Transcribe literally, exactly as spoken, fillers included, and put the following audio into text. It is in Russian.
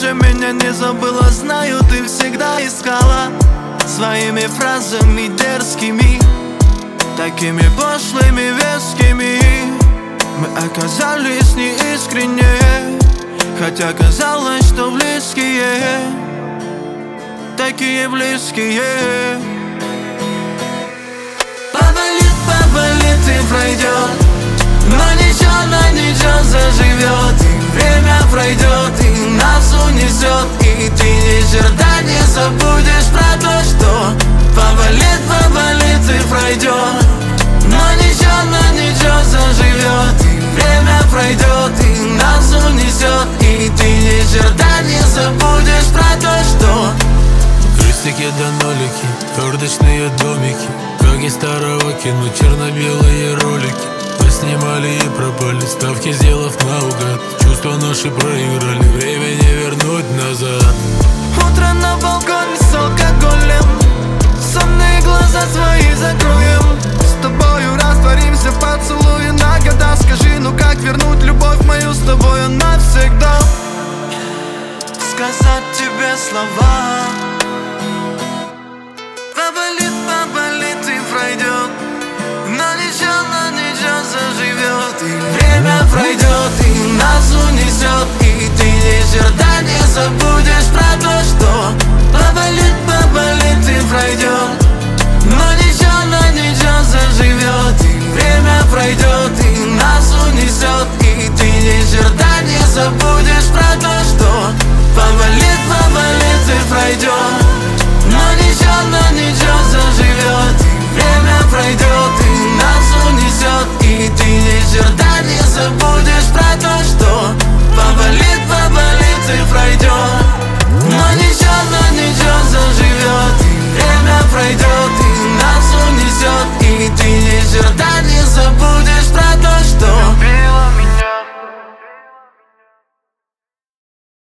еще меня не забыла. Знаю, ты всегда искала своими фразами дерзкими, такими пошлыми, вескими. Мы оказались неискреннее, хотя казалось, что близкие, такие близкие. Поболит, поболит и пройдет, но ничего, но ничего заживет. И время пройдет, и нас унесет, и ты ни черта не забудешь про то, что поболит, поболит и пройдет, но ничего, но ничего заживет. И время пройдет, и нас унесет, и ты ни черта не забудешь про то, что крестики да нолики, карточные домики, как из старого кино, черно-белые ролики. Поснимали и пропали, ставки сделав наугад. Чувства наши проиграли, время не вернуть назад. Утро на балконе с алкоголем, сонные глаза свои закроем. С тобою растворимся в поцелуе на года. Скажи, ну как вернуть любовь мою с тобою навсегда? Сказать тебе слова. Поболит, поболит и пройдет, но ничего, но ничего заживет. И время пройдет, и нас унесет, и ты ни черта не забудешь про то, что поболит.